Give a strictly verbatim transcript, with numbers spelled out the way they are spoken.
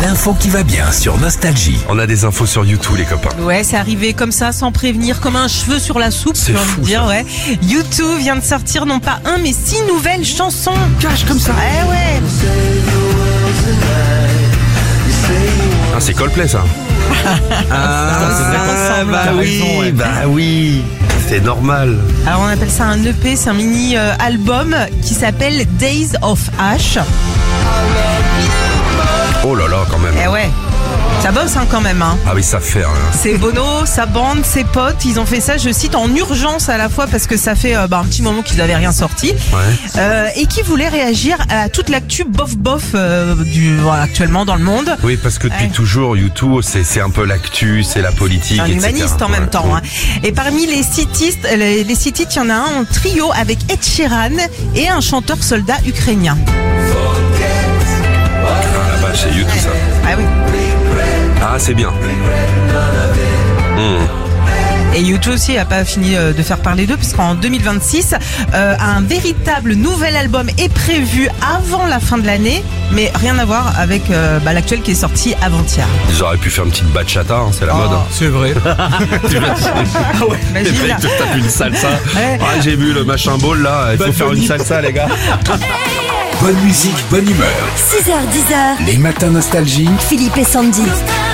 L'info qui va bien sur Nostalgie. On a des infos sur YouTube, les copains. Ouais, c'est arrivé comme ça, sans prévenir, comme un cheveu sur la soupe, C'est j'ai envie fou, de dire, ça. ouais. U deux vient de sortir non pas un, mais six nouvelles chansons. Cache comme ça. Eh ouais. Ah, c'est Coldplay, ça. Ah, ensemble. bah T'as oui, raison, ouais. bah oui. C'est normal. Alors on appelle ça un E P, c'est un mini euh, album qui s'appelle Days of Ash. Oh là là, quand même. Eh ouais, ça bosse hein, quand même. Hein. Ah oui, ça fait. Hein. C'est Bono, sa bande, ses potes, ils ont fait ça, je cite, en urgence à la fois parce que ça fait euh, bah, un petit moment qu'ils n'avaient rien sorti. Ouais. Euh, et qui voulaient réagir à toute l'actu bof-bof euh, du, voilà, actuellement dans le monde. Oui, parce que depuis Ouais. toujours, YouTube, c'est, c'est un peu l'actu, c'est la politique, Un et cetera. humaniste en même Ouais. temps. Hein. Et parmi les citistes, les, les citistes, il y en a un en trio avec Ed Sheeran et un chanteur soldat ukrainien. Ah la vache, c'est YouTube, ça. Ah oui. Ah, c'est bien. Hmm. Et U deux aussi n'a pas fini euh, de faire parler d'eux, puisqu'en deux mille vingt-six, euh, un véritable nouvel album est prévu avant la fin de l'année, mais rien à voir avec euh, bah, l'actuel qui est sorti avant-hier. Ils auraient pu faire une petite bachata, hein, c'est la Oh. mode. Hein. C'est vrai. Tu imagines Ah ouais, les Imagine, mecs là. te tapent une salsa. Ouais. Ah, j'ai vu le machin ball là, il faut Bad faire une Bunny. salsa, les gars. Bonne musique, bonne humeur. six heures dix heures, Les matins Nostalgie. Philippe et Sandy.